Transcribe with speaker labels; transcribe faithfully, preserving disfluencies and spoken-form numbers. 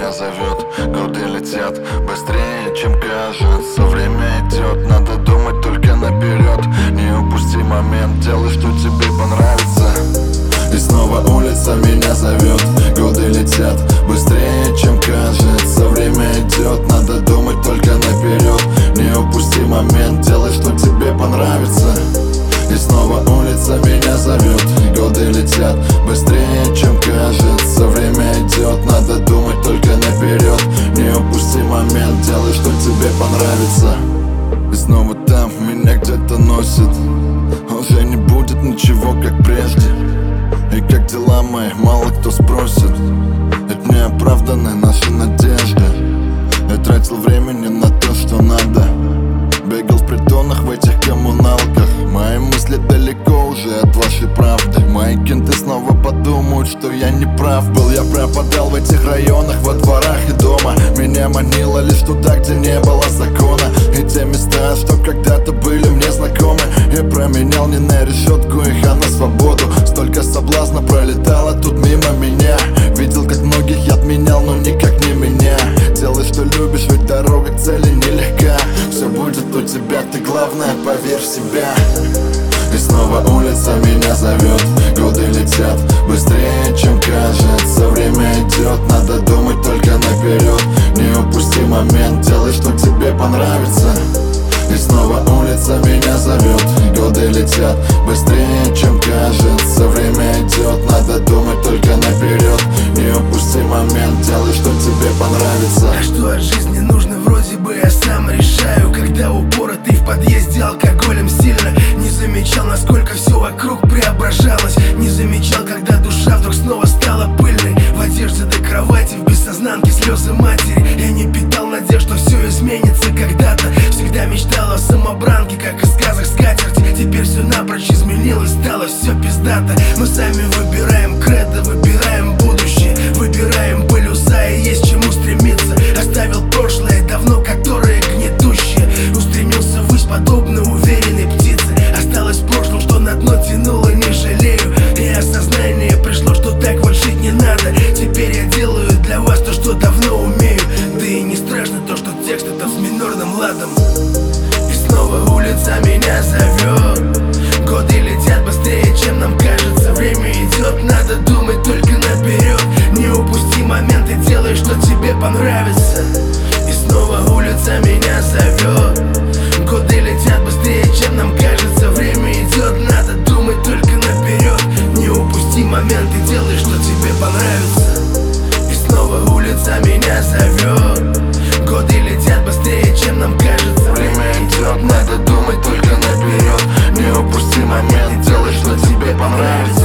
Speaker 1: меня зовет. Годы летят быстрее, чем кажется. Время идет, надо думать только наперед. Не упусти момент, делай, что тебе понравится. И снова улица меня зовет. Годы летят быстрее, чем кажется. Время идет, надо думать только наперед. Не упусти момент, делай, что тебе понравится. И снова улица меня зовет. Годы летят быстрее, чем кажется. Время идет, надо думать только наперед. Не упусти момент, делай, что тебе понравится. И снова там меня где-то носит. Уже не будет ничего, как прежде. И как дела мои, мало кто спросит. Это не оправданы наши надежды. Я тратил времени на то, что надо. Бегал в притонах, в этих коммуналках. Мои мысли далеко уже от вашей правды. Мои кенты снова подумают, что я не прав был. Я пропадал в этих районах, во дворах и дома. Меня манило лишь туда, где не было закона. И те места, что когда-то были мне знакомы, я променял не на решетку их, а на свободу. Столько соблазна пролетало тут мимо меня. Видел, как многих я отменял, но никак не меня. Делай, что любишь, ведь дорога к цели нелегка. Все будет у тебя, ты главное поверь в себя. И снова улица меня зовет. Годы летят быстрее, чем кажется. Время идет, надо думать только наперед. Не упусти момент, делай, что тебе понравится. И снова улица меня зовет. Годы летят быстрее, чем кажется. Время идет, надо думать только наперед. Не упусти момент, делай, что тебе понравится.
Speaker 2: А что от жизни нужно, вроде бы я сам решаю. Когда упоротый в подъезде алкоголем сильно. Не замечал, насколько все вокруг преображалось. Не замечал, когда душа вдруг снова стала пыльной. В одежде до кровати, в бессознанке слезы матери. Я не питал надежд, что все изменится когда-то. Всегда мечтал о самобранке, как из сказок скатерти. Теперь все напрочь изменилось, стало все пиздато. Мы сами выбираем кредо, выбираем будущее. Выбираем полюса и есть чему стремиться. Оставил прошлое давно, которое гнетущее. Устремился ввысь, подобно уверенной птице. Осталось в прошлом, что на дно тянуло, не жалею. И осознание пришло, что так вот жить не надо. Теперь я делаю для вас то, что давно умею. Да и не страшно то, что текст это с минорным ладом. И снова улица меня зовет. Годы летят быстрее, чем нам кажется. Время идет, надо думать только наперед. Не упусти момент и делай, что тебе понравится. И снова улица меня зовет. Годы летят быстрее, чем нам кажется. Время идет, надо думать только наперед. Не упусти момент и делай, что тебе понравится. И снова улица меня зовет. Годы летят быстрее, чем нам кажется.
Speaker 1: Время идет, надо думать только наперед. Не упусти момент, делай, что тебе понравится.